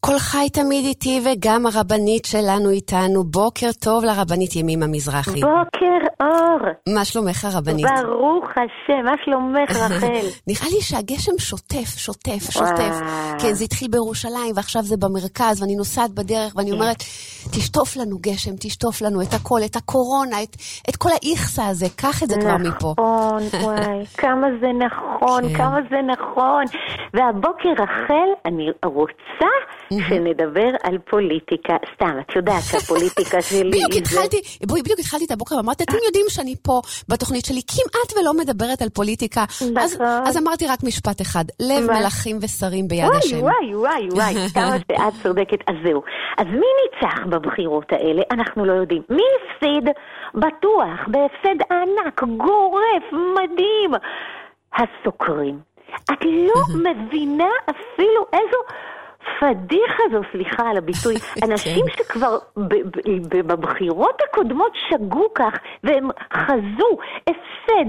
כל חי תמיד איתי, וגם הרבנית שלנו איתנו. בוקר טוב לרבנית ימימה מזרחי. בוקר אור. מה שלומך הרבנית? ברוך השם, מה שלומך רחל? נראה לי שהגשם שוטף. כן, זה התחיל בירושלים, ועכשיו זה במרכז, ואני נוסעת בדרך, ואני אומרת, תשטוף לנו גשם, תשטוף לנו את הכל, את הקורונה, את כל האיכסה הזה, קח את זה כבר מפה. נכון, וואי, כמה זה נכון, כמה זה נכון. והבוקר רחל, אני רוצה שנדבר על פוליטיקה. סתם, את יודעת שהפוליטיקה שלי... בדיוק התחלתי את הבוקר, ואמרתי, אתם יודעים שאני פה בתוכנית שלי, כמעט ולא מדברת על פוליטיקה. אז אמרתי רק משפט אחד, לב מלכים ושרים ביד השם. וואי, כמה שאת צודקת. אז זהו. אז מי ניצח בבחירות האלה? אנחנו לא יודעים. מי הפסיד? בטוח, בהפסד ענק, גורף, מדהים. הסוקרים. את לא מבינה אפילו איזו פדיחה זו, סליחה על הביטוי, אנשים שכבר בבחירות הקודמות שגו כך, והם חזו הפסד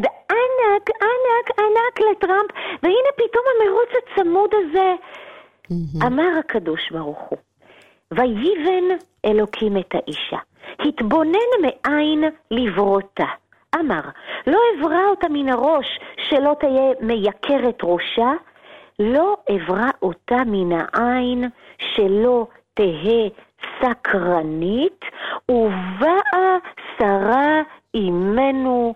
ענק לטראמפ, והנה פתאום המרוץ הצמוד הזה. אמר הקדוש ברוך הוא, ויבן אלוקים את האישה, התבונן מאין לברותה. אמר, לא אברא אותה מן הראש, שלא תהיה מייקרת ראשה, לא אברא אותה מן העין, שלא תהיה סקרנית, ובאה שרה אימנו,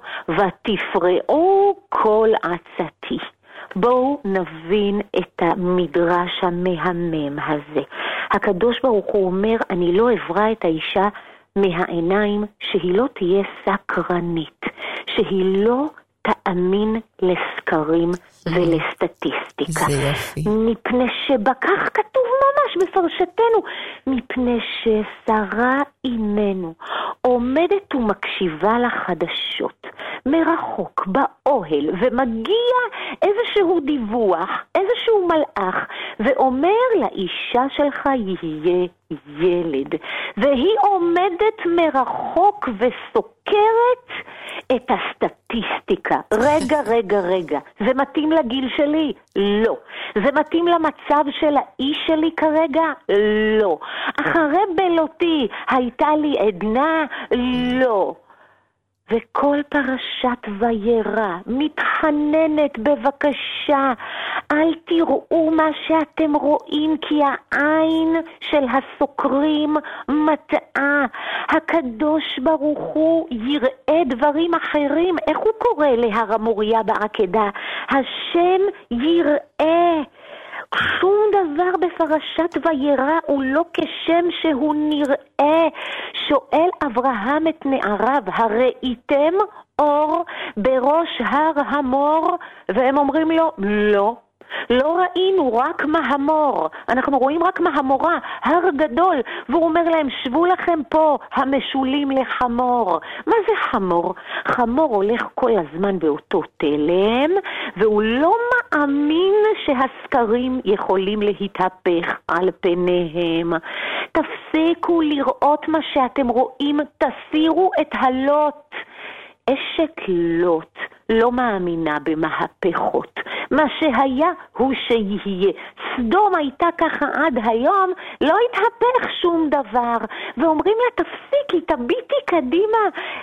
ותפרעו כל עצתי. בואו נבין את המדרש המהמם הזה. הקדוש ברוך הוא אומר, אני לא אברא את האישה מהעיניים, שהיא לא תהיה סקרנית, שהיא לא תאמין לסקרים ולסטטיסטיקה. מפני שבכך כתוב ממש בפרשתנו, מפני ששרה אימנו עומדת ומקשיבה לחדשות מרחוק באוהל, ומגיע איזשהו דיווח, איזשהו מלאך, ואומר לאישה שלך יהיה ילד, והיא עומדת מרחוק וסוקרת את הסטטיסטיקה. רגע, זה מתאים לגיל שלי? לא. זה מתאים למצב של האיש שלי כרגע? לא. אחרי בלותי הייתה לי עדנה? לא. וכל פרשת וירא מתחננת, בבקשה, אל תראו מה שאתם רואים, כי העין של הסוקרים מטעה. הקדוש ברוך הוא יראה דברים אחרים. איך הוא קורא להר המוריה בעקדה? השם יראה. שום דבר בפרשת וירא הוא לא כשם שהוא נראה. שואל אברהם את נעריו, הראיתם אור בראש הר המור? והם אומרים לו, לא ראינו, רק מהמור. אנחנו רואים רק מהמורה, הר גדול. והוא אומר להם, שבו לכם פה, המשולים לחמור. מה זה חמור? חמור הולך כל הזמן באותו תלם, והוא לא מאמין שהסקרים יכולים להתהפך על פניהם. תפסיקו לראות מה שאתם רואים, תסירו את הלוט. אשת לוט לא מאמינה במהפכות. מה שהיה הוא שיהיה. סדום הייתה ככה עד היום, לא התהפך שום דבר. ואומרים לה, תפסיקי, תביטי קדימה.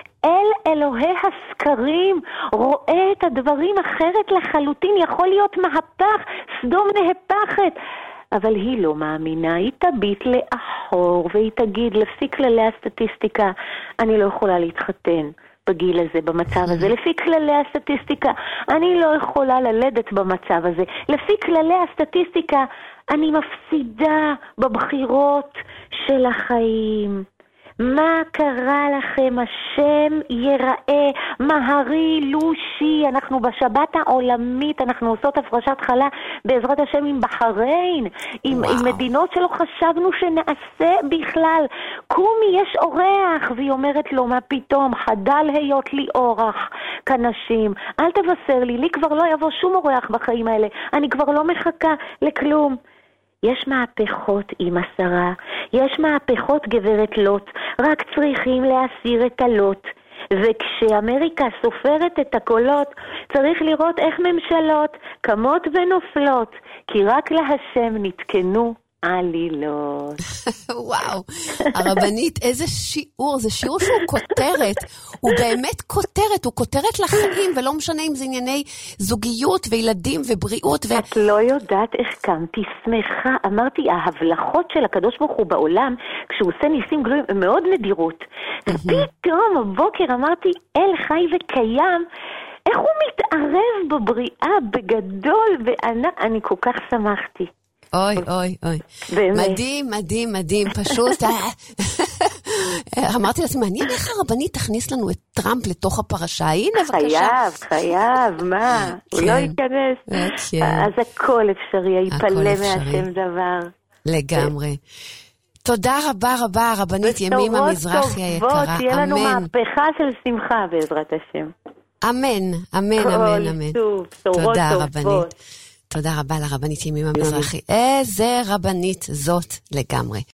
אלוהי הסקרים רואה את הדברים אחרת לחלוטין. יכול להיות מהפך, סדום נהפכת. אבל היא לא מאמינה, היא תביט לאחור והיא תגיד, לפי כללי הסטטיסטיקה, אני לא יכולה להתחתן בגיל הזה, במצב הזה. לפי כללי הסטטיסטיקה, אני לא יכולה ללדת במצב הזה. לפי כללי הסטטיסטיקה, אני מפסידה בבחירות של החיים. מה קרה לכם? השם יראה. מהרי לושי. אנחנו בשבת העולמית, אנחנו עושות הפרשת חלה בעזרת השם עם בחריין, עם מדינות שלא חשבנו שנעשה בכלל. קומי, יש אורח. והיא אומרת לו, מה פתאום? חדל היות לי אורח כנשים. אל תבשר לי כבר לא יבוא שום אורח בחיים האלה. אני כבר לא מחכה לכלום. יש מהפכות עם השרה, יש מהפכות גברת לוט, רק צריכים להסיר את הלוט. וכשאמריקה סופרת את הקולות, צריך לראות איך ממשלות קמות ונופלות, כי רק להשם נתקנו עלילות. וואו, הרבנית, איזה שיעור, זה שיעור שהוא כותרת, הוא באמת כותרת, הוא כותרת לחיים, ולא משנה אם זה ענייני זוגיות וילדים ובריאות. את לא יודעת איך קמתי שמחה, אמרתי, ההבלחות של הקדוש ברוך הוא בעולם, כשהוא עושה ניסים גלויים, הן מאוד נדירות. ופתאום הבוקר אמרתי, אל חי וקיים, איך הוא מתערב בבריאה בגדול, ואני כל כך שמחתי. אוי, אוי, אוי. מדהים, מדהים, מדהים, פשוט. אמרתי לעצמי, מעניין איך הרבנית תכניס לנו את טראמפ לתוך הפרשה. הנה, בבקשה. חייב, מה? הוא לא ייכנס. אז הכל אפשרי, ייפלא מהשם דבר. לגמרי. תודה רבה רבה, הרבנית ימימה מזרחי היקרה. אמן. תהיה לנו מהפכה של שמחה בעזרת השם. אמן, אמן, אמן, אמן. תודה רבנית. תודה רבה לרבנית ימימה מזרחי. איזה רבנית זאת לגמרי.